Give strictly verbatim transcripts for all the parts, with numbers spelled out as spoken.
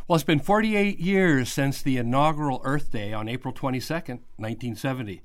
Well, it's been forty-eight years since the inaugural Earth Day on April twenty-second, nineteen seventy.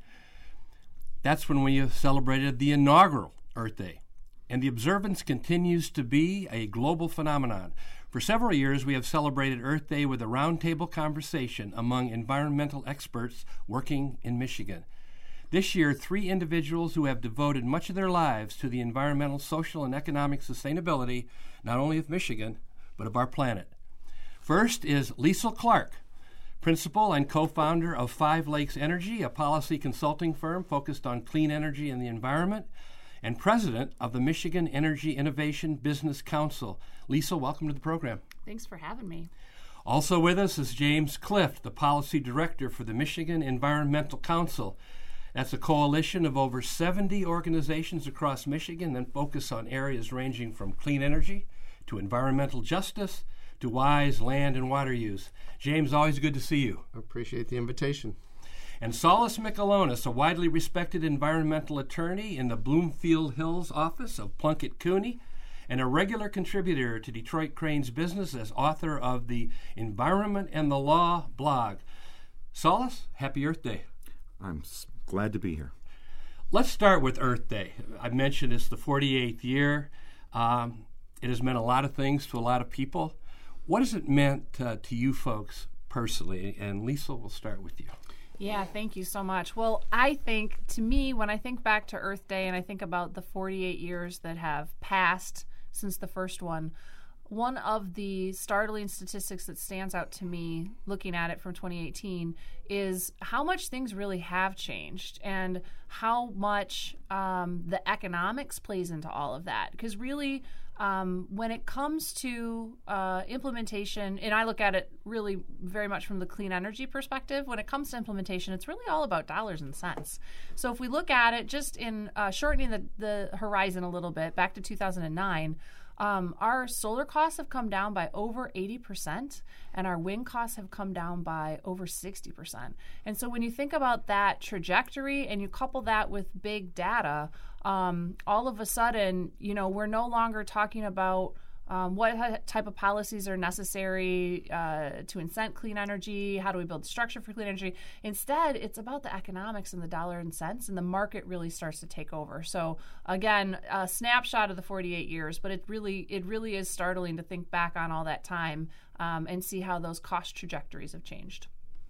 That's when we celebrated the inaugural Earth Day. And the observance continues to be a global phenomenon. For several years, we have celebrated Earth Day with a roundtable conversation among environmental experts working in Michigan. This year, three individuals who have devoted much of their lives to the environmental, social, and economic sustainability, not only of Michigan, but of our planet. First is Liesl Clark, principal and co-founder of Five Lakes Energy, a policy consulting firm focused on clean energy and the environment, and president of the Michigan Energy Innovation Business Council. Liesl, welcome to the program. Thanks for having me. Also with us is James Clift, the policy director for the Michigan Environmental Council. That's a coalition of over seventy organizations across Michigan that focus on areas ranging from clean energy to environmental justice to wise land and water use. James, always good to see you. I appreciate the invitation. And Saulus Michelonis, a widely respected environmental attorney in the Bloomfield Hills office of Plunkett Cooney, and a regular contributor to Detroit Crane's Business as author of the Environment and the Law blog. Saulus, happy Earth Day. I'm glad to be here. Let's start with Earth Day. I mentioned it's the forty-eighth year. Um, it has meant a lot of things to a lot of people. What has it meant uh, to you folks personally? And Liesl, we'll start with you. Yeah, thank you so much. Well, I think, to me, when I think back to Earth Day and I think about the forty-eight years that have passed since the first one, one of the startling statistics that stands out to me looking at it from twenty eighteen is how much things really have changed and how much um, the economics plays into all of that. Because really, um, when it comes to uh, implementation, and I look at it really very much from the clean energy perspective, when it comes to implementation, it's really all about dollars and cents. So if we look at it just in uh, shortening the, the horizon a little bit, back to two thousand nine, Um, our solar costs have come down by over eighty percent, and our wind costs have come down by over sixty percent. And so when you think about that trajectory and you couple that with big data, um, all of a sudden, you know, we're no longer talking about Um, what type of policies are necessary uh, to incent clean energy? How do we build the structure for clean energy? Instead, it's about the economics and the dollar and cents, and the market really starts to take over. So again, a snapshot of the forty-eight years, but it really it really is startling to think back on all that time um, and see how those cost trajectories have changed.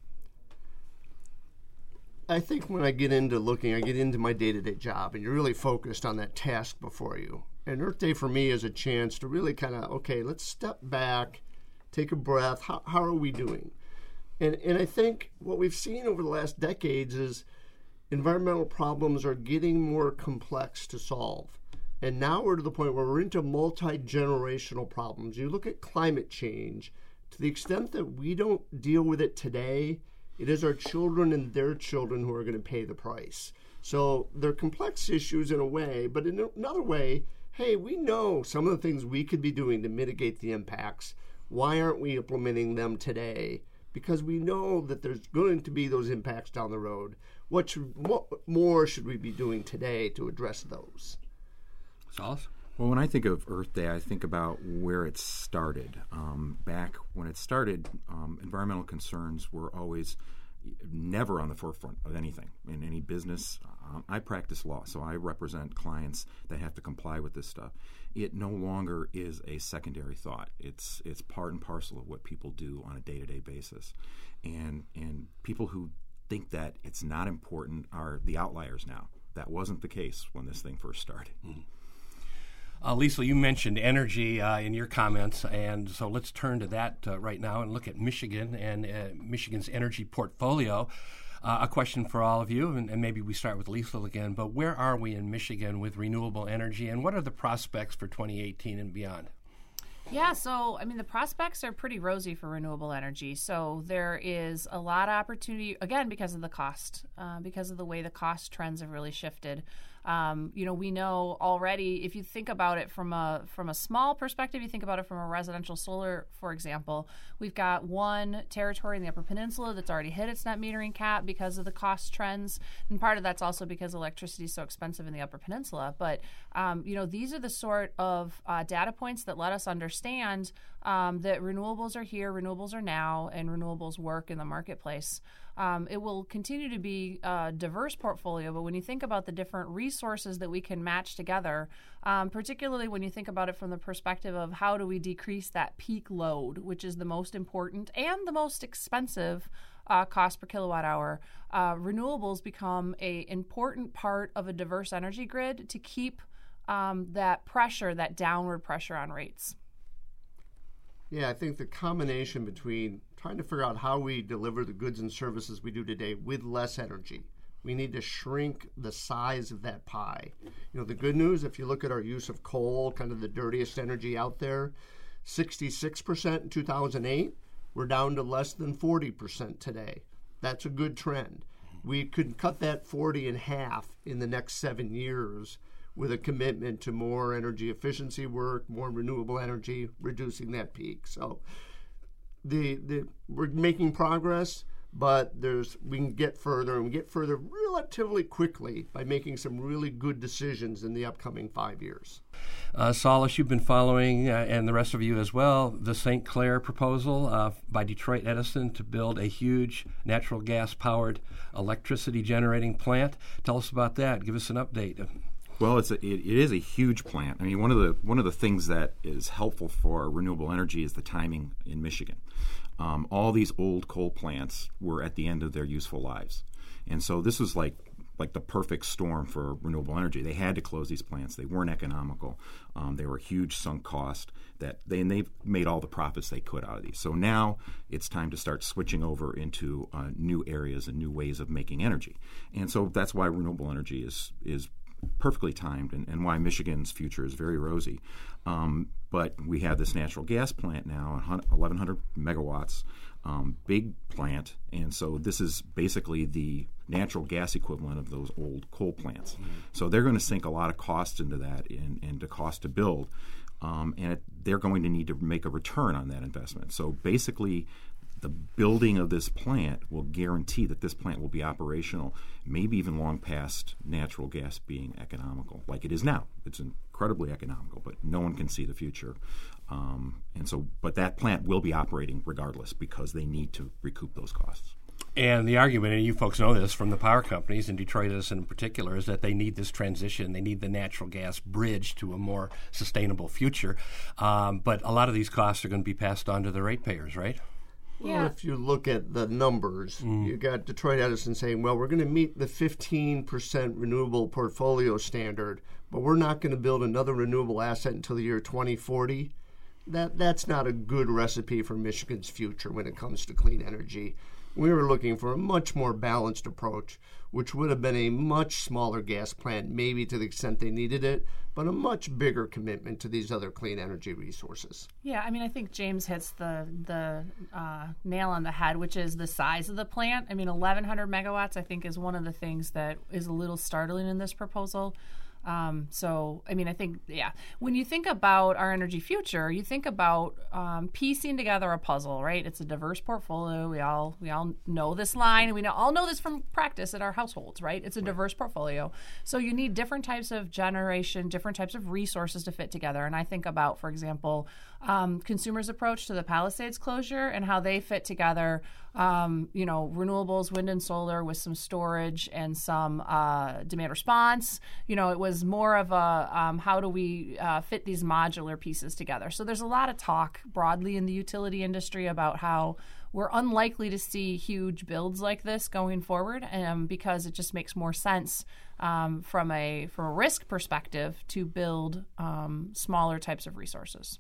I think when I get into looking, I get into my day-to-day job, and you're really focused on that task before you. And Earth Day for me is a chance to really kind of, okay, let's step back, take a breath. How, how are we doing? And and I think what we've seen over the last decades is environmental problems are getting more complex to solve. And now we're to the point where we're into multi-generational problems. You look at climate change, to the extent that we don't deal with it today, it is our children and their children who are going to pay the price. So they're complex issues in a way, but in another way, hey, we know some of the things we could be doing to mitigate the impacts. Why aren't we implementing them today? Because we know that there's going to be those impacts down the road. What, should, what more should we be doing today to address those? Saulus? Well, when I think of Earth Day, I think about where it started. Um, back when it started, um, environmental concerns were always never on the forefront of anything in any business. Um, I practice law, so I represent clients that have to comply with this stuff. It no longer is a secondary thought. It's it's part and parcel of what people do on a day-to-day basis. And and people who think that it's not important are the outliers now. That wasn't the case when this thing first started. Mm-hmm. Uh, Liesl, you mentioned energy uh, in your comments, and so let's turn to that uh, right now and look at Michigan and uh, Michigan's energy portfolio. Uh, a question for all of you, and, and maybe we start with Liesl again, but where are we in Michigan with renewable energy, and what are the prospects for twenty eighteen and beyond? Yeah, so, I mean, the prospects are pretty rosy for renewable energy. So there is a lot of opportunity, again, because of the cost, uh, because of the way the cost trends have really shifted. Um, you know, we know already, if you think about it from a from a small perspective, you think about it from a residential solar, for example, we've got one territory in the Upper Peninsula that's already hit its net metering cap because of the cost trends. And part of that's also because electricity is so expensive in the Upper Peninsula. But, um, you know, these are the sort of uh, data points that let us understand um, that renewables are here, renewables are now, and renewables work in the marketplace. Um, it will continue to be a diverse portfolio, but when you think about the different resources that we can match together, um, particularly when you think about it from the perspective of how do we decrease that peak load, which is the most important and the most expensive uh, cost per kilowatt hour, uh, renewables become a important part of a diverse energy grid to keep um, that pressure, that downward pressure on rates. Yeah, I think the combination between trying to figure out how we deliver the goods and services we do today with less energy. We need to shrink the size of that pie. You know, the good news, if you look at our use of coal, kind of the dirtiest energy out there, sixty-six percent in two thousand eight, we're down to less than forty percent today. That's a good trend. We could cut that forty in half in the next seven years with a commitment to more energy efficiency work, more renewable energy, reducing that peak. So the the we're making progress, but there's we can get further, and we get further relatively quickly by making some really good decisions in the upcoming five years. Uh, Solace, you've been following, uh, and the rest of you as well, the Saint Clair proposal uh, by Detroit Edison to build a huge natural gas-powered electricity generating plant. Tell us about that. Give us an update. Well, it's a, it, it is a huge plant. I mean, one of the one of the things that is helpful for renewable energy is the timing in Michigan. Um, all these old coal plants were at the end of their useful lives, and so this was like like the perfect storm for renewable energy. They had to close these plants. They weren't economical. Um, they were a huge sunk cost that they and they've made all the profits they could out of these. So now it's time to start switching over into uh, new areas and new ways of making energy, and so that's why renewable energy is is perfectly timed, and, and why Michigan's future is very rosy. Um, but we have this natural gas plant now, eleven hundred megawatts, um, big plant, and so this is basically the natural gas equivalent of those old coal plants. Mm-hmm. So they're going to sink a lot of cost into that and, and the cost to build, um, and it, they're going to need to make a return on that investment. So basically, the building of this plant will guarantee that this plant will be operational, maybe even long past natural gas being economical, like it is now. It's incredibly economical, but no one can see the future. Um, and so, but that plant will be operating regardless because they need to recoup those costs. And the argument, and you folks know this from the power companies, and Detroit Edison in particular, is that they need this transition. They need the natural gas bridge to a more sustainable future. Um, but a lot of these costs are going to be passed on to the ratepayers, right? Well, Yeah. if you look at the numbers, mm. you got Detroit Edison saying, well, we're going to meet the fifteen percent renewable portfolio standard, but we're not going to build another renewable asset until the year twenty forty. That That's not a good recipe for Michigan's future when it comes to clean energy. We were looking for a much more balanced approach, which would have been a much smaller gas plant, maybe to the extent they needed it, but a much bigger commitment to these other clean energy resources. Yeah, I mean, I think James hits the the uh, nail on the head, which is the size of the plant. I mean, eleven hundred megawatts, I think, is one of the things that is a little startling in this proposal. Um, so, I mean, I think, yeah, when you think about our energy future, you think about um, piecing together a puzzle, right? It's a diverse portfolio. We all we all know this line, and we know, all know this from practice at our households, right? It's a diverse portfolio. So you need different types of generation, different types of resources to fit together. And I think about, for example, um, consumers' approach to the Palisades closure and how they fit together. Um, you know, renewables, wind and solar with some storage and some uh, demand response. You know, it was more of a um, how do we uh, fit these modular pieces together. So there's a lot of talk broadly in the utility industry about how we're unlikely to see huge builds like this going forward, um, because it just makes more sense um, from a from a risk perspective to build um, smaller types of resources.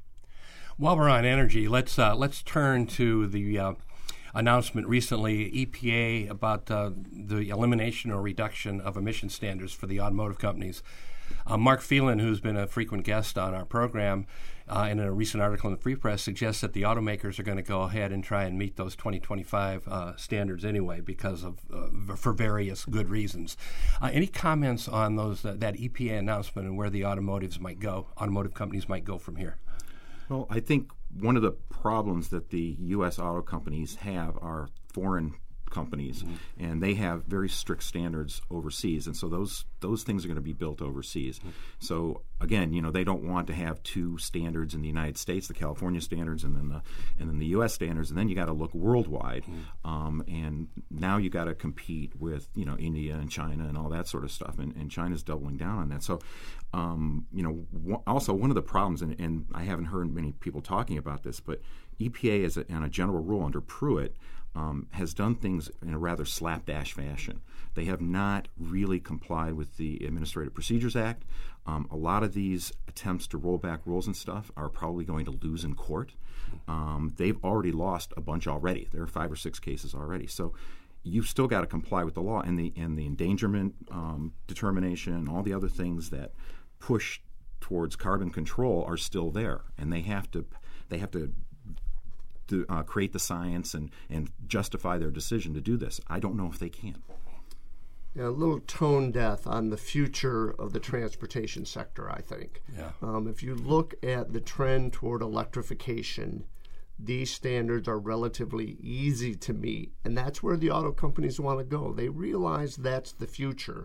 While we're on energy, let's uh, let's turn to the uh, announcement recently, E P A, about uh, the elimination or reduction of emission standards for the automotive companies. Uh, Mark Phelan, who's been a frequent guest on our program, uh, in a recent article in the Free Press, suggests that the automakers are going to go ahead and try and meet those twenty twenty-five uh, standards anyway, because of uh, for various good reasons. Uh, any comments on those uh, that E P A announcement and where the automotives might go, automotive companies might go from here? Well, I think one of the problems that the U S auto companies have are foreign companies, Mm-hmm. and they have very strict standards overseas, and so those those things are going to be built overseas. Mm-hmm. So again, you know, they don't want to have two standards in the United States, the California standards, and then the and then the U S standards, and then you got to look worldwide, Mm-hmm. um, and now you got to compete with you know India and China and all that sort of stuff, and, and China's doubling down on that. So, um, you know, w- also one of the problems, and, and I haven't heard many people talking about this, but E P A, as a, on a general rule under Pruitt, um, has done things in a rather slapdash fashion. They have not really complied with the Administrative Procedures Act. Um, a lot of these attempts to roll back rules and stuff are probably going to lose in court. Um, they've already lost a bunch already. There are five or six cases already. So you've still got to comply with the law, and the and the endangerment um, determination and all the other things that push towards carbon control are still there, and they have to they have to. to uh, create the science and, and justify their decision to do this. I don't know if they can. Yeah, a little tone deaf on the future of the transportation sector, I think. Yeah. Um, if you look at the trend toward electrification, these standards are relatively easy to meet, and that's where the auto companies want to go. They realize that's the future.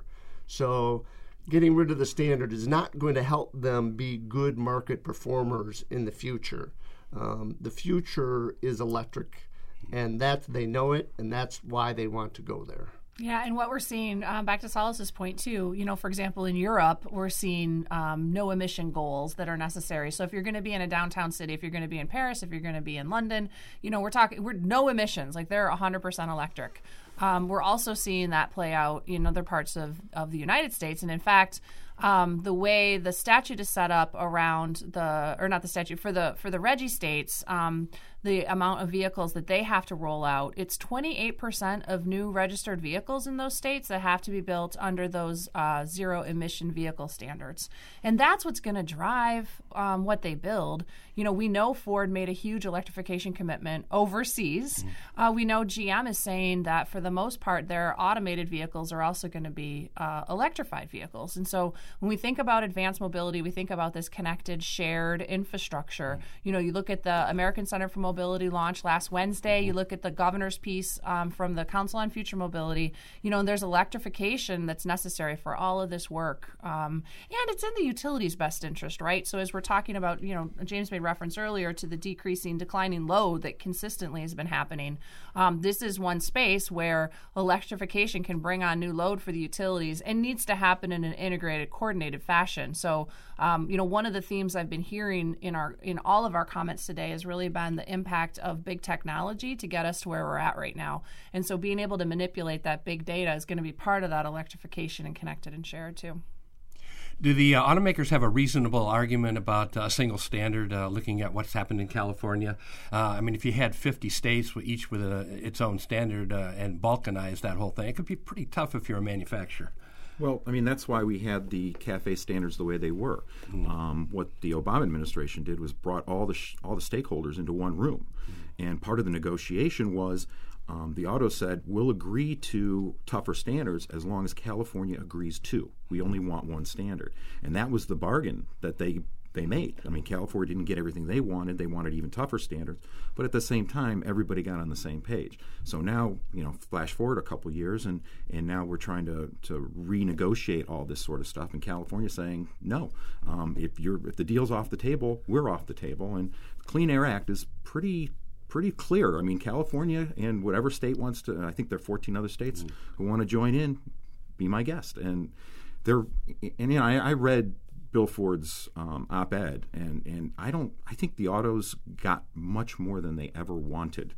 So getting rid of the standard is not going to help them be good market performers in the future. Um, the future is electric, and that they know it, and that's why they want to go there. Yeah, and what we're seeing, um, back to Salas's point too, you know, for example, in Europe, we're seeing um, no emission goals that are necessary. So if you're going to be in a downtown city, if you're going to be in Paris, if you're going to be in London, you know, we're talking, we're no emissions, like they're one hundred percent electric. Um, we're also seeing that play out in other parts of, of the United States. And in fact, um, the way the statute is set up around the, or not the statute, for the for the Reggie states, um, the amount of vehicles that they have to roll out, it's twenty-eight percent of new registered vehicles in those states that have to be built under those uh, zero emission vehicle standards. And that's what's going to drive um, what they build. You know, we know Ford made a huge electrification commitment overseas. Mm-hmm. Uh, we know G M is saying that for the most part, their automated vehicles are also going to be uh, electrified vehicles. And so when we think about advanced mobility, we think about this connected, shared infrastructure. Mm-hmm. You know, you look at the American Center for Mobility launch last Wednesday. Mm-hmm. You look at the governor's piece um, from the Council on Future Mobility. You know, and there's electrification that's necessary for all of this work. Um, and it's in the utility's best interest, right? So as we're talking about, you know, James made reference earlier to the decreasing, declining load that consistently has been happening. Um, this is one space where electrification can bring on new load for the utilities and needs to happen in an integrated, coordinated fashion. So, um, you know, one of the themes I've been hearing in our in all of our comments today has really been the impact of big technology to get us to where we're at right now. And so being able to manipulate that big data is going to be part of that electrification and connected and shared too. Do the uh, automakers have a reasonable argument about a single standard, uh, looking at what's happened in California? Uh, I mean, if you had fifty states, with each with a, its own standard uh, and balkanize that whole thing, it could be pretty tough if you're a manufacturer. Well, I mean, that's why we had the CAFE standards the way they were. Mm. Um, what the Obama administration did was brought all the sh- all the stakeholders into one room. Mm. And part of the negotiation was um, the auto said, we'll agree to tougher standards as long as California agrees to. We only want one standard. And that was the bargain that they they made. I mean, California didn't get everything they wanted. They wanted even tougher standards. But at the same time, everybody got on the same page. So now, you know, flash forward a couple years, and, and now we're trying to, to renegotiate all this sort of stuff. And California saying, no, um, if you're if the deal's off the table, we're off the table. And the Clean Air Act is pretty pretty clear. I mean, California and whatever state wants to, I think there are fourteen other states mm. who want to join in, be my guest. And they're, and you know, I, I read Bill Ford's um, op-ed, and, and I don't. I think the autos got much more than they ever wanted.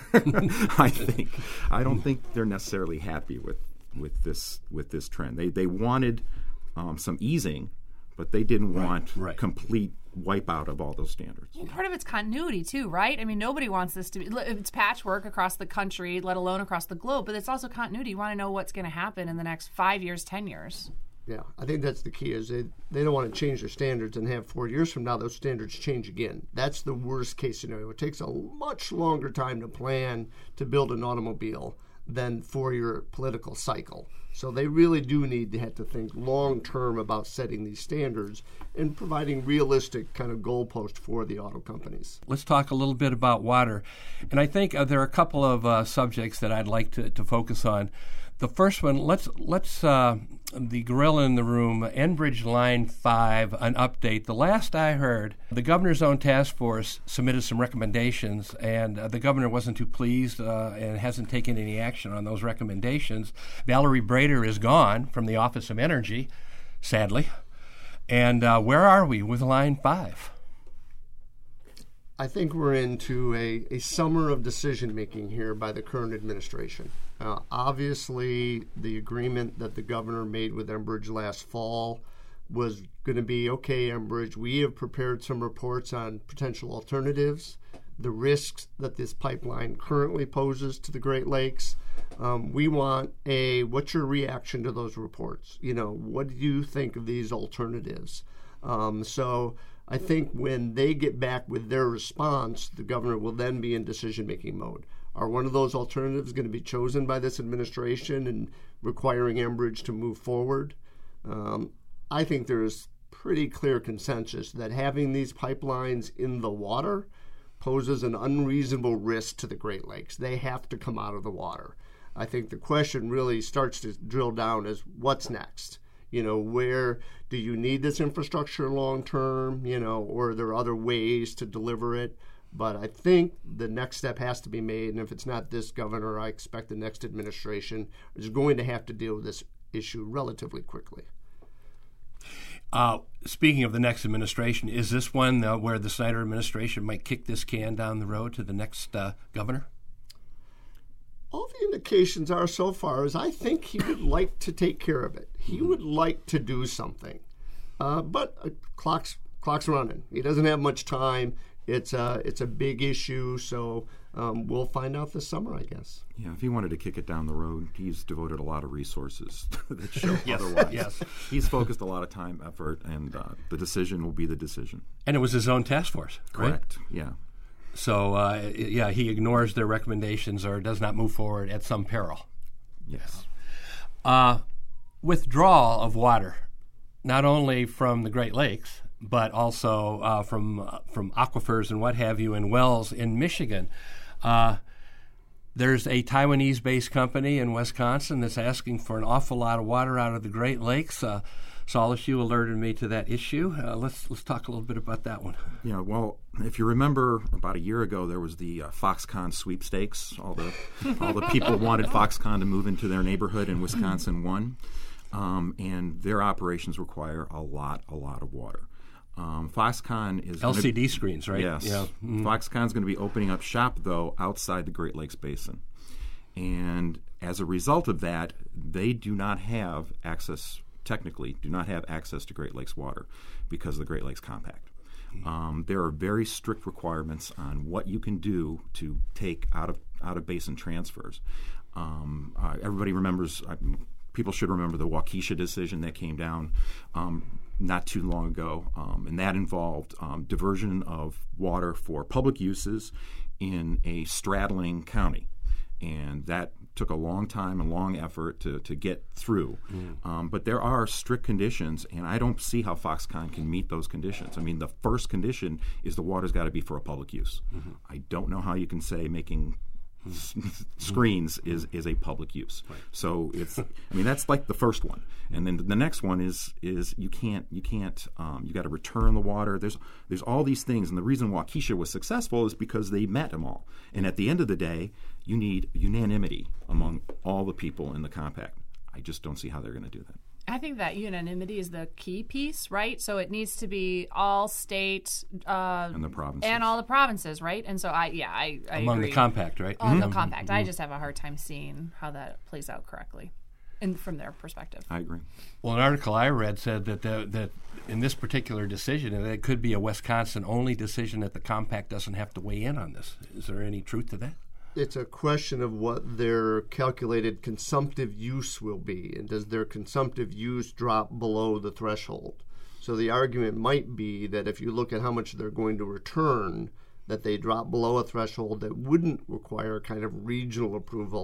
I think. I don't think they're necessarily happy with, with this with this trend. They they wanted um, some easing, but they didn't right, want right. complete wipeout of all those standards. Well, part of it's continuity too, right? I mean, nobody wants this to be. It's patchwork across the country, let alone across the globe. But it's also continuity. You want to know what's going to happen in the next five years, ten years. Yeah, I think that's the key. Is they they don't want to change their standards and have four years from now those standards change again. That's the worst case scenario. It takes a much longer time to plan to build an automobile than for your political cycle. So they really do need to have to think long term about setting these standards and providing realistic kind of goalposts for the auto companies. Let's talk a little bit about water. And I think uh, there are a couple of uh, subjects that I'd like to, to focus on. The first one, let's, let's uh, the gorilla in the room, Enbridge Line five, an update. The last I heard, the governor's own task force submitted some recommendations, and uh, the governor wasn't too pleased uh, and hasn't taken any action on those recommendations. Valerie Brader is gone from the Office of Energy, sadly. And uh, where are we with Line five? I think we're into a, a summer of decision-making here by the current administration. Uh, obviously, the agreement that the governor made with Enbridge last fall was going to be, okay, Enbridge, we have prepared some reports on potential alternatives, the risks that this pipeline currently poses to the Great Lakes. Um, we want a, what's your reaction to those reports? You know, what do you think of these alternatives? Um, so I think when they get back with their response, the governor will then be in decision-making mode. Are one of those alternatives going to be chosen by this administration and requiring Enbridge to move forward? Um, I think there is pretty clear consensus that having these pipelines in the water poses an unreasonable risk to the Great Lakes. They have to come out of the water. I think the question really starts to drill down as what's next? You know, where do you need this infrastructure long term, you know, or are there other ways to deliver it? But I think the next step has to be made, and if it's not this governor, I expect the next administration is going to have to deal with this issue relatively quickly. Uh, speaking of the next administration, is this one uh, where the Snyder administration might kick this can down the road to the next uh, governor? All the indications are so far is I think he would like to take care of it. He would like to do something. Uh, but uh, clock's, clock's running. He doesn't have much time. It's a, it's a big issue, so um, we'll find out this summer, I guess. Yeah, if he wanted to kick it down the road, he's devoted a lot of resources that show yes, otherwise. Yes. He's focused a lot of time, effort, and uh, the decision will be the decision. And it was his own task force, right? Correct, yeah. So, uh, yeah, he ignores their recommendations or does not move forward at some peril. Yes. Uh, withdrawal of water, not only from the Great Lakes, but also uh, from uh, from aquifers and what have you in wells in Michigan. Uh, there's a Taiwanese-based company in Wisconsin that's asking for an awful lot of water out of the Great Lakes. Uh, Solace, you alerted me to that issue. Uh, let's let's talk a little bit about that one. Yeah, well, if you remember, about a year ago there was the uh, Foxconn sweepstakes. All the all the people wanted Foxconn to move into their neighborhood, and Wisconsin won. Um, and their operations require a lot, a lot of water. Um, Foxconn is L C D gonna, screens, right? Yes. Yeah. Mm. Foxconn's going to be opening up shop, though, outside the Great Lakes Basin. And as a result of that, they do not have access, technically, do not have access to Great Lakes water because of the Great Lakes Compact. Um, there are very strict requirements on what you can do to take out of out of basin transfers. Um, uh, everybody remembers, uh, people should remember the Waukesha decision that came down um, not too long ago, um, and that involved um, diversion of water for public uses in a straddling county. And that took a long time and long effort to, to get through. Mm. Um, but there are strict conditions, and I don't see how Foxconn can meet those conditions. I mean, the first condition is the water's got to be for a public use. Mm-hmm. I don't know how you can say making screens is, is a public use. Right. So it's, I mean, that's like the first one, and then the next one is is you can't you can't um, you got to return the water. There's there's all these things, and the reason Waukesha was successful is because they met them all. And at the end of the day, you need unanimity among all the people in the compact. I just don't see how they're going to do that. I think that unanimity is the key piece, right? So it needs to be all state uh, and the provinces and all the provinces, right? And so I, yeah, I, I among agree. the compact, right? On Mm-hmm. the compact, Mm-hmm. I just have a hard time seeing how that plays out correctly, and from their perspective. I agree. Well, an article I read said that the, that in this particular decision, and it could be a Wisconsin-only decision that the compact doesn't have to weigh in on this. Is there any truth to that? It's a question of what their calculated consumptive use will be, and does their consumptive use drop below the threshold? So the argument might be that if you look at how much they're going to return, that they drop below a threshold that wouldn't require kind of regional approval,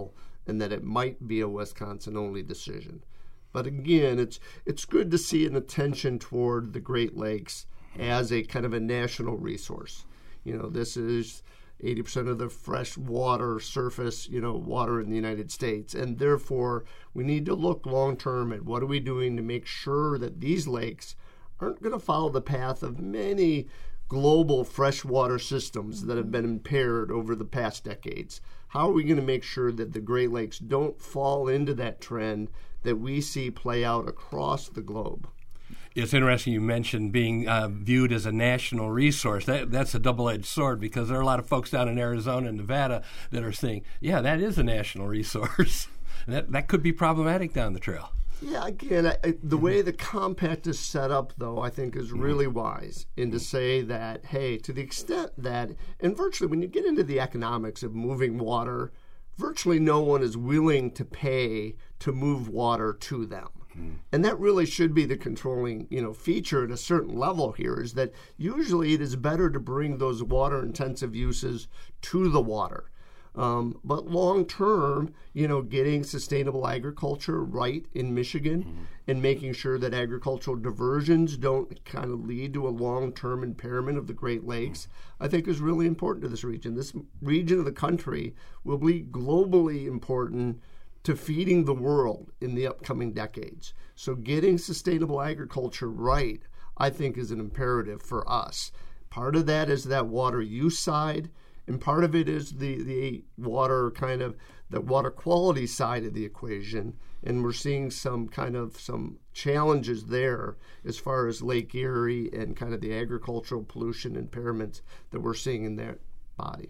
and that it might be a Wisconsin-only decision. But again, it's it's good to see an attention toward the Great Lakes as a kind of a national resource. You know, this is eighty percent of the fresh water surface, you know, water in the United States. And therefore, we need to look long-term at what are we doing to make sure that these lakes aren't going to follow the path of many global freshwater systems that have been impaired over the past decades. How are we going to make sure that the Great Lakes don't fall into that trend that we see play out across the globe? It's interesting you mentioned being uh, viewed as a national resource. That, that's a double-edged sword, because there are a lot of folks down in Arizona and Nevada that are saying, yeah, that is a national resource. that, that could be problematic down the trail. Yeah, again, I, I, the way the compact is set up, though, I think is really wise in to say that, hey, to the extent that, and virtually when you get into the economics of moving water, virtually no one is willing to pay to move water to them. Mm. And that really should be the controlling, you know, feature at a certain level here, is that usually it is better to bring those water-intensive uses to the water. Um, but long term, you know, getting sustainable agriculture right in Michigan mm-hmm. and making sure that agricultural diversions don't kind of lead to a long-term impairment of the Great Lakes, mm-hmm. I think is really important to this region. This region of the country will be globally important to feeding the world in the upcoming decades. So getting sustainable agriculture right, I think, is an imperative for us. Part of that is that water use side. And part of it is the, the water kind of, the water quality side of the equation. And we're seeing some kind of some challenges there as far as Lake Erie and kind of the agricultural pollution impairments that we're seeing in that body.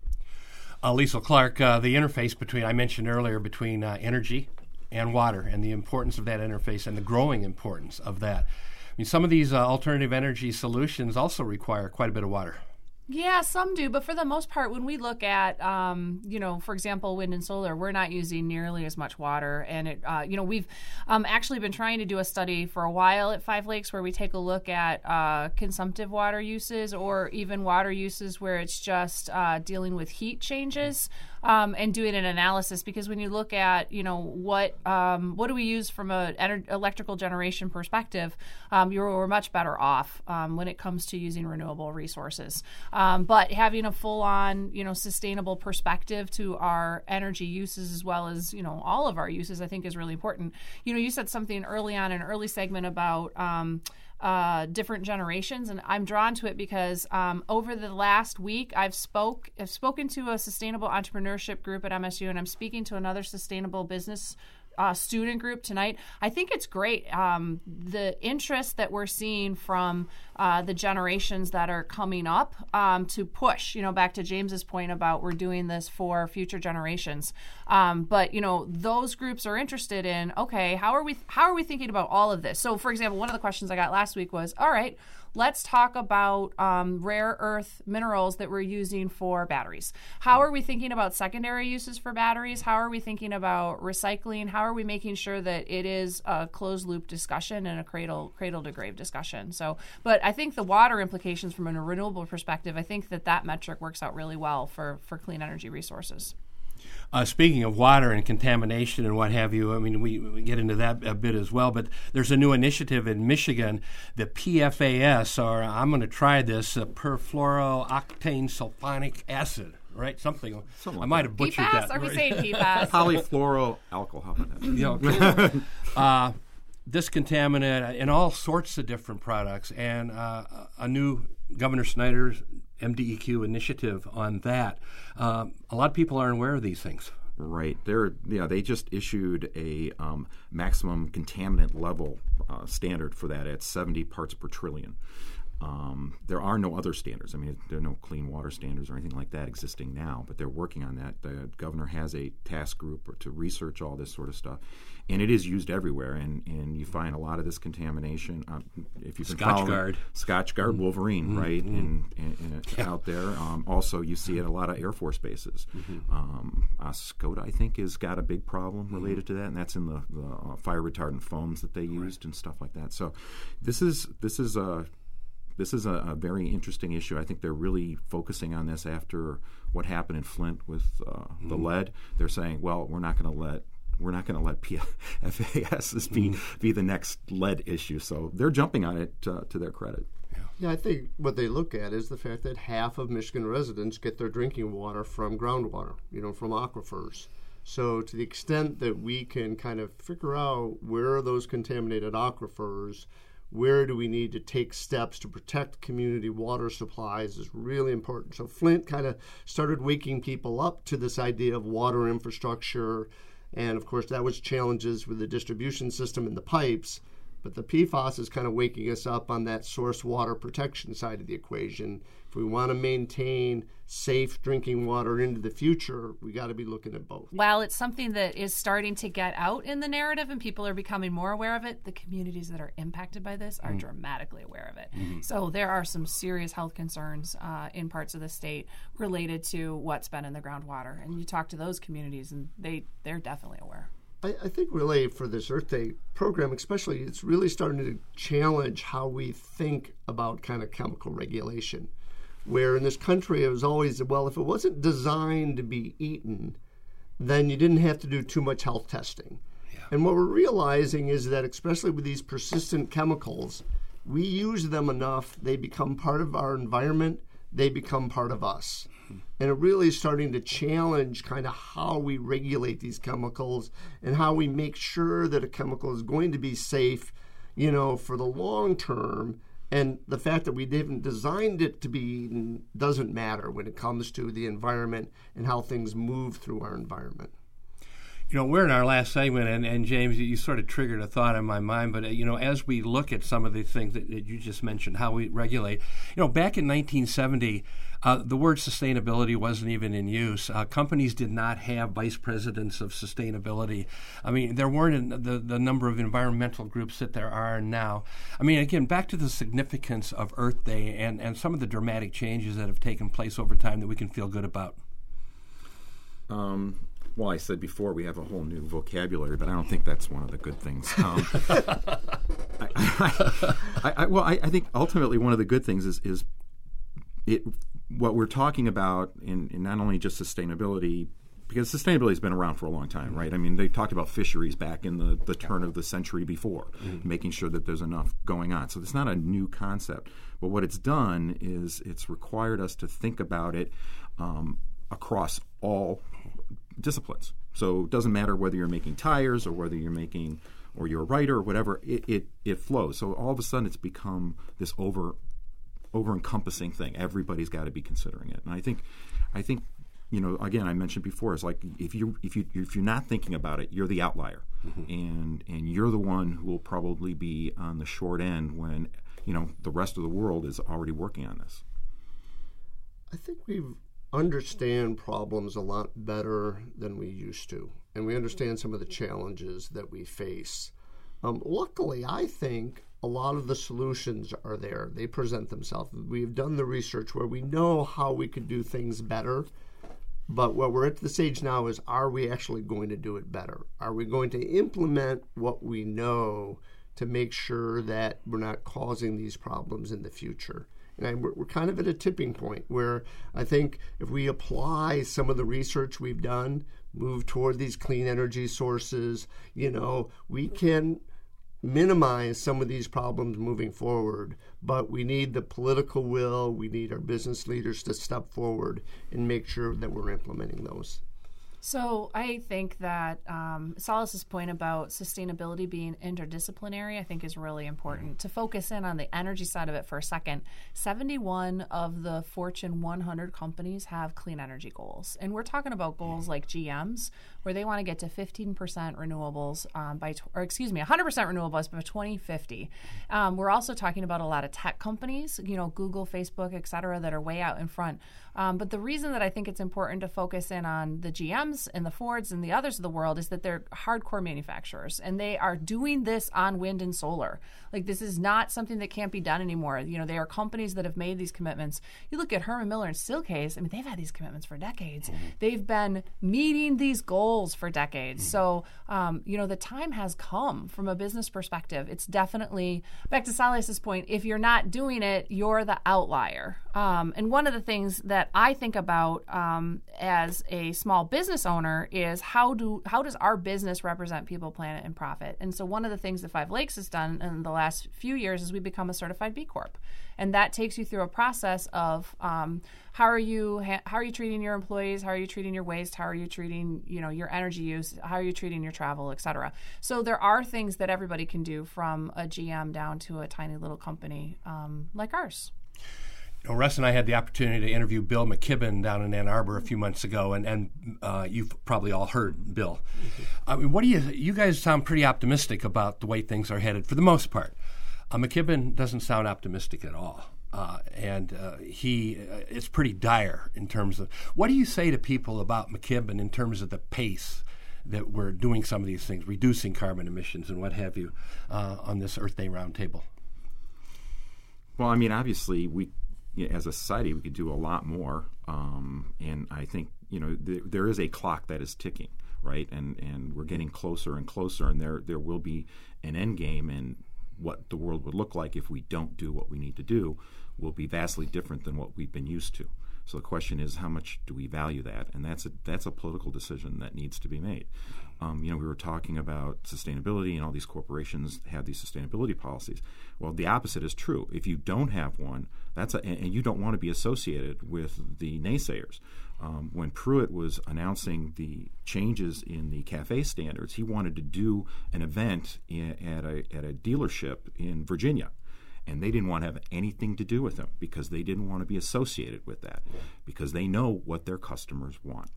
Uh, Liesl Clark, uh, the interface between, I mentioned earlier, between uh, energy and water, and the importance of that interface and the growing importance of that. I mean, some of these uh, alternative energy solutions also require quite a bit of water. Yeah, some do, but for the most part, when we look at, um, you know, for example, wind and solar, we're not using nearly as much water. And, it, uh, you know, we've um, actually been trying to do a study for a while at Five Lakes where we take a look at uh, consumptive water uses, or even water uses where it's just uh, dealing with heat changes, um, and doing an analysis. Because when you look at, you know, what um, what do we use from an ener- electrical generation perspective, um, you're, we're much better off um, when it comes to using renewable resources. Um, but having a full-on, you know, sustainable perspective to our energy uses as well as, you know, all of our uses, I think is really important. You know, you said something early on in an early segment about um, uh, different generations, and I'm drawn to it because um, over the last week, I've spoke I've spoken to a sustainable entrepreneurship group at M S U, and I'm speaking to another sustainable business Uh, student group tonight. I think it's great, um, the interest that we're seeing from uh, the generations that are coming up um, to push, you know, back to James's point about we're doing this for future generations. Um, but, you know, those groups are interested in, okay, how are we how are we thinking about all of this? So, for example, one of the questions I got last week was, all right, let's talk about um, rare earth minerals that we're using for batteries. How are we thinking about secondary uses for batteries? How are we thinking about recycling? How are we making sure that it is a closed loop discussion and a cradle cradle to grave discussion? So, but I think the water implications from a renewable perspective, I think that that metric works out really well for, for clean energy resources. Uh, speaking of water and contamination and what have you, I mean, we, we get into that a bit as well, but there's a new initiative in Michigan, the P F A S, or I'm going to try this, uh, perfluorooctane sulfonic acid, right? Something. Something like I might have butchered P FAS? that. Are we right? saying P FAS? Polyfluoroalcohol. How about that? Yeah, okay. uh, this contaminant in all sorts of different products, and uh, a new Governor Snyder's M D E Q initiative on that. Um, a lot of people aren't aware of these things. Right. They're, yeah, they just issued a um, maximum contaminant level uh, standard for that at seventy parts per trillion. Um, there are no other standards. I mean, there are no clean water standards or anything like that existing now, but they're working on that. The governor has a task group to research all this sort of stuff, and it is used everywhere. And, and you find a lot of this contamination. Um, if you can Scotchgard, Scotchgard, Wolverine, mm-hmm. right, mm-hmm. and, and, and yeah. out there. Um, also, you see it at a lot of Air Force bases. Mm-hmm. Um, Oscoda, I think, has got a big problem related mm-hmm. to that, and that's in the, the uh, fire retardant foams that they used right. and stuff like that. So, this is this is a this is a, a very interesting issue. I think they're really focusing on this after what happened in Flint with uh, mm-hmm. the lead. They're saying, well, we're not going to let we're not going to let P F A S be mm-hmm. be the next lead issue. So they're jumping on it uh, to their credit. Yeah, I think what they look at is the fact that half of Michigan residents get their drinking water from groundwater, you know, from aquifers. So to the extent that we can kind of figure out where are those contaminated aquifers, where do we need to take steps to protect community water supplies is really important. So Flint kind of started waking people up to this idea of water infrastructure. And, of course, that was challenges with the distribution system and the pipes. But the P FAS is kind of waking us up on that source water protection side of the equation. If we want to maintain safe drinking water into the future, we got to be looking at both. While it's something that is starting to get out in the narrative and people are becoming more aware of it, the communities that are impacted by this are mm-hmm. dramatically aware of it. Mm-hmm. So there are some serious health concerns uh, in parts of the state related to what's been in the groundwater. And you talk to those communities and they, they're definitely aware. I, I think really for this Earth Day program especially, it's really starting to challenge how we think about kind of chemical regulation. Where in this country it was always, well, if it wasn't designed to be eaten, then you didn't have to do too much health testing. Yeah. And what we're realizing is that especially with these persistent chemicals, we use them enough, they become part of our environment, they become part of us. And it really is starting to challenge kind of how we regulate these chemicals and how we make sure that a chemical is going to be safe, you know, for the long term. And the fact that we haven't designed it to be doesn't matter when it comes to the environment and how things move through our environment. You know, we're in our last segment, and, and James, you sort of triggered a thought in my mind. But, uh, you know, as we look at some of the things that, that you just mentioned, how we regulate, you know, back in nineteen seventy, uh, the word sustainability wasn't even in use. Uh, companies did not have vice presidents of sustainability. I mean, there weren't the, the number of environmental groups that there are now. I mean, again, back to the significance of Earth Day and, and some of the dramatic changes that have taken place over time that we can feel good about. Um. Well, I said before we have a whole new vocabulary, but I don't think that's one of the good things. Um, I, I, I, I, well, I, I think ultimately one of the good things is is it what we're talking about in, in not only just sustainability, because sustainability has been around for a long time, right? I mean, they talked about fisheries back in the, the turn of the century before, mm-hmm. making sure that there's enough going on. So it's not a new concept. But what it's done is it's required us to think about it um, across all disciplines. So it doesn't matter whether you're making tires or whether you're making or you're a writer or whatever, it, it, it flows. So all of a sudden it's become this over over encompassing thing. Everybody's got to be considering it. And I think I think, you know, again, I mentioned before, it's like if you if you if you're not thinking about it, you're the outlier. Mm-hmm. And and you're the one who will probably be on the short end when, you know, the rest of the world is already working on this. I think we've understand problems a lot better than we used to, and we understand some of the challenges that we face. Um, luckily, I think a lot of the solutions are there. They present themselves. We've done the research where we know how we could do things better, but what we're at the stage now is, are we actually going to do it better? Are we going to implement what we know to make sure that we're not causing these problems in the future? And we're, we're kind of at a tipping point where I think if we apply some of the research we've done, move toward these clean energy sources, you know, we can minimize some of these problems moving forward. But we need the political will, we need our business leaders to step forward and make sure that we're implementing those. So I think that um, Salas's point about sustainability being interdisciplinary, I think is really important. To focus in on the energy side of it for a second, seventy-one of the Fortune one hundred companies have clean energy goals. And we're talking about goals like G M's, where they want to get to fifteen percent renewables um, by, or excuse me, one hundred percent renewables by twenty fifty. Um, we're also talking about a lot of tech companies, you know, Google, Facebook, et cetera, that are way out in front. Um, but the reason that I think it's important to focus in on the G Ms and the Fords and the others of the world is that they're hardcore manufacturers, and they are doing this on wind and solar. Like, this is not something that can't be done anymore. You know, they are companies that have made these commitments. You look at Herman Miller and Steelcase, I mean, they've had these commitments for decades. Mm-hmm. They've been meeting these goals for decades. Mm-hmm. So, um, you know, the time has come from a business perspective. It's definitely, back to Salias's point, if you're not doing it, you're the outlier. Um, and one of the things that I think about um, as a small business owner is how do how does our business represent people, planet, and profit? And so one of the things that Five Lakes has done in the last few years is we become a certified B Corp, and that takes you through a process of um, how are you how are you treating your employees, how are you treating your waste, how are you treating you know your energy use, how are you treating your travel, et cetera. So there are things that everybody can do, from a G M down to a tiny little company um, like ours. You know, Russ and I had the opportunity to interview Bill McKibben down in Ann Arbor a few months ago, and, and uh, you've probably all heard Bill. Mm-hmm. I mean, what do you? You guys sound pretty optimistic about the way things are headed for the most part. Uh, McKibben doesn't sound optimistic at all, uh, and uh, he uh, it's pretty dire in terms of what do you say to people about McKibben in terms of the pace that we're doing some of these things, reducing carbon emissions and what have you, uh, on this Earth Day roundtable? Well, I mean, obviously we. As a society, we could do a lot more, um, and I think you know th- there is a clock that is ticking, right? And and we're getting closer and closer, and there there will be an end game, and what the world would look like if we don't do what we need to do will be vastly different than what we've been used to. So the question is, how much do we value that? And that's a that's a political decision that needs to be made. Um, you know, we were talking about sustainability, and all these corporations have these sustainability policies. Well, the opposite is true. If you don't have one, that's a, and you don't want to be associated with the naysayers. Um, when Pruitt was announcing the changes in the CAFE standards, he wanted to do an event in, at a at a dealership in Virginia. And they didn't want to have anything to do with him because they didn't want to be associated with that, because they know what their customers want.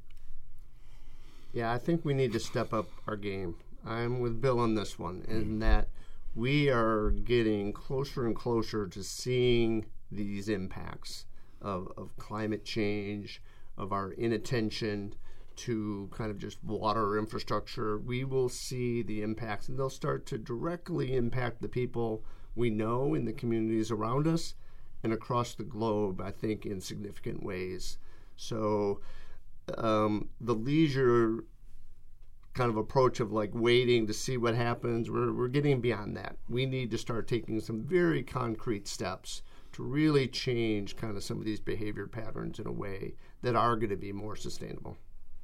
Yeah, I think we need to step up our game. I'm with Bill on this one, in that we are getting closer and closer to seeing these impacts of, of climate change, of our inattention to kind of just water infrastructure. We will see the impacts, and they'll start to directly impact the people we know in the communities around us and across the globe, I think, in significant ways. So um, the leisure kind of approach of like waiting to see what happens, we're, we're getting beyond that. We need to start taking some very concrete steps to really change kind of some of these behavior patterns in a way that are going to be more sustainable.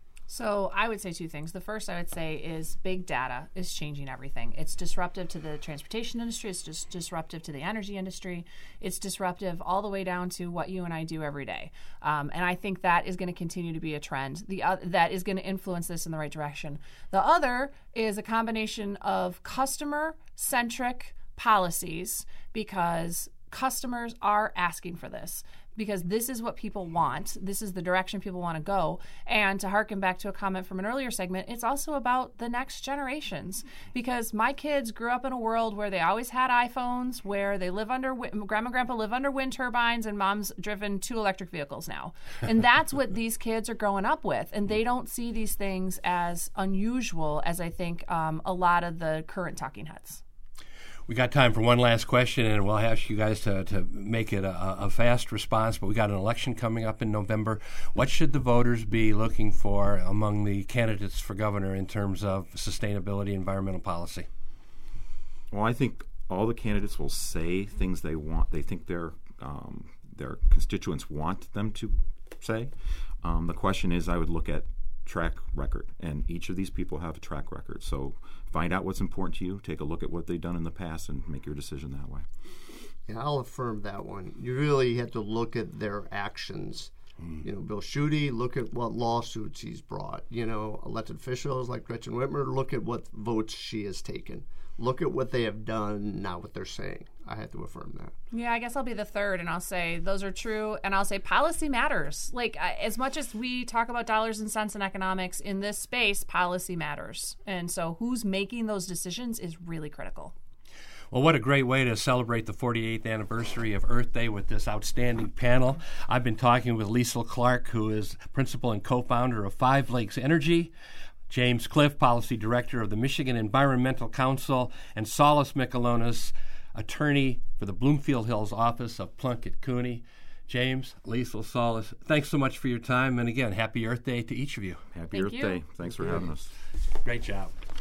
So I would say two things. The first I would say is big data is changing everything. It's disruptive to the transportation industry. It's just disruptive to the energy industry. It's disruptive all the way down to what you and I do every day. Um, and I think that is going to continue to be a trend. The uh, that is going to influence this in the right direction. The other is a combination of customer-centric policies, because customers are asking for this, because this is what people want. This is the direction people want to go. And to harken back to a comment from an earlier segment, it's also about the next generations, because my kids grew up in a world where they always had iPhones, where they live under, grandma and grandpa live under wind turbines, and mom's driven two electric vehicles now. And that's what these kids are growing up with. And they don't see these things as unusual as I think um, a lot of the current talking heads. We got time for one last question, and we'll ask you guys to, to make it a, a fast response, but we got an election coming up in November. What should the voters be looking for among the candidates for governor in terms of sustainability, environmental policy? Well, I think all the candidates will say things they want, they think their um, their constituents want them to say. Um, the question is, I would look at track record, and each of these people have a track record. So find out what's important to you, take a look at what they've done in the past, and make your decision that way. Yeah, I'll affirm that one. You really have to look at their actions. Mm. You know, Bill Schuette, look at what lawsuits he's brought. You know, elected officials like Gretchen Whitmer, look at what votes she has taken. Look at what they have done, not what they're saying. I have to affirm that. Yeah, I guess I'll be the third, and I'll say those are true, and I'll say policy matters. Like, I, as much as we talk about dollars and cents in economics, in this space, policy matters. And so who's making those decisions is really critical. Well, what a great way to celebrate the forty-eighth anniversary of Earth Day with this outstanding panel. I've been talking with Liesl Clark, who is principal and co-founder of Five Lakes Energy, James Cliff, policy director of the Michigan Environmental Council, and Saulus Mikalonis, attorney for the Bloomfield Hills office of Plunkett Cooney. James, Liesl, Saulus, thanks so much for your time. And again, happy Earth Day to each of you. Happy Thank Earth you. Day. Thanks for having us. Great job.